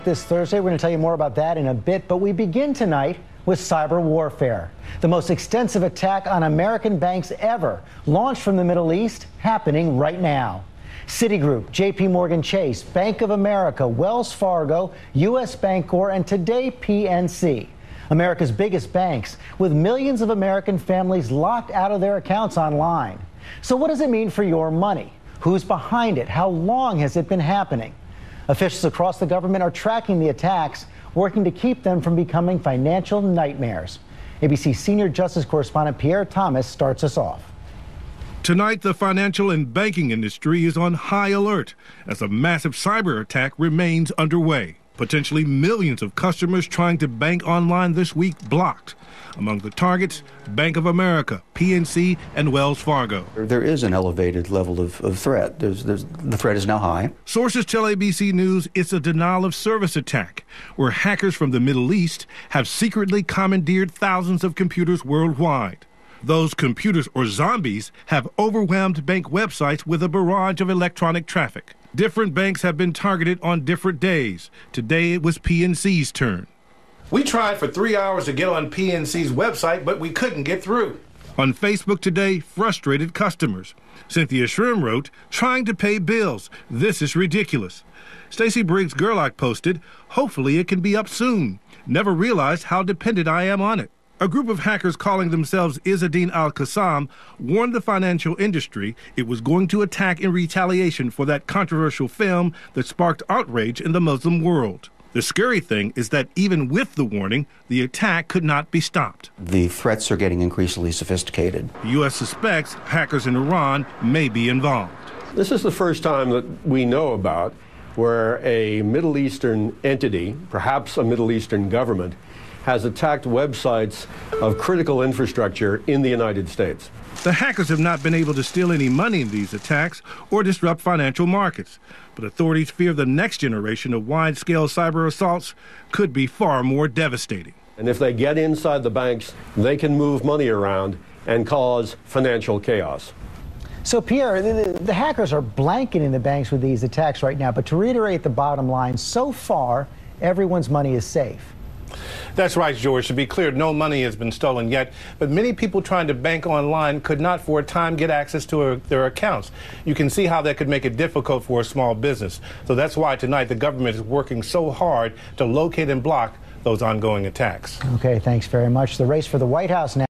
This Thursday, we're going to tell you more about that in a bit, but we begin tonight with cyber warfare. The most extensive attack on American banks ever, launched from the Middle East, happening right now. Citigroup, JP Morgan Chase, Bank of America, Wells Fargo, US Bancorp, and today PNC. America's biggest banks, with millions of American families locked out of their accounts online. So what does it mean for your money? Who's behind it? How long has it been happening? Officials across the government are tracking the attacks, working to keep them from becoming financial nightmares. ABC senior justice correspondent Pierre Thomas starts us off. Tonight, the financial and banking industry is on high alert as a massive cyber attack remains underway. Potentially millions of customers trying to bank online this week blocked. Among the targets, Bank of America, PNC, and Wells Fargo. There is an elevated level of threat. The threat is now high. Sources tell ABC News it's a denial of service attack, where hackers from the Middle East have secretly commandeered thousands of computers worldwide. Those computers, or zombies, have overwhelmed bank websites with a barrage of electronic traffic. Different banks have been targeted on different days. Today it was PNC's turn. We tried for 3 hours to get on PNC's website, but we couldn't get through. On Facebook today, frustrated customers. Cynthia Shrim wrote, trying to pay bills. This is ridiculous. Stacey Briggs Gerlach posted, hopefully it can be up soon. Never realized how dependent I am on it. A group of hackers calling themselves Izzadeen al-Qassam warned the financial industry it was going to attack in retaliation for that controversial film that sparked outrage in the Muslim world. The scary thing is that even with the warning, the attack could not be stopped. The threats are getting increasingly sophisticated. The U.S. suspects hackers in Iran may be involved. This is the first time that we know about where a Middle Eastern entity, perhaps a Middle Eastern government, has attacked websites of critical infrastructure in the United States. The hackers have not been able to steal any money in these attacks or disrupt financial markets, but authorities fear the next generation of wide-scale cyber assaults could be far more devastating. And if they get inside the banks, they can move money around and cause financial chaos. So, Pierre, the hackers are blanketing the banks with these attacks right now, but to reiterate the bottom line, so far, everyone's money is safe. That's right, George. To be clear, no money has been stolen yet, but many people trying to bank online could not for a time get access to their accounts. You can see how that could make it difficult for a small business. So that's why tonight the government is working so hard to locate and block those ongoing attacks. Okay, thanks very much. The race for the White House now.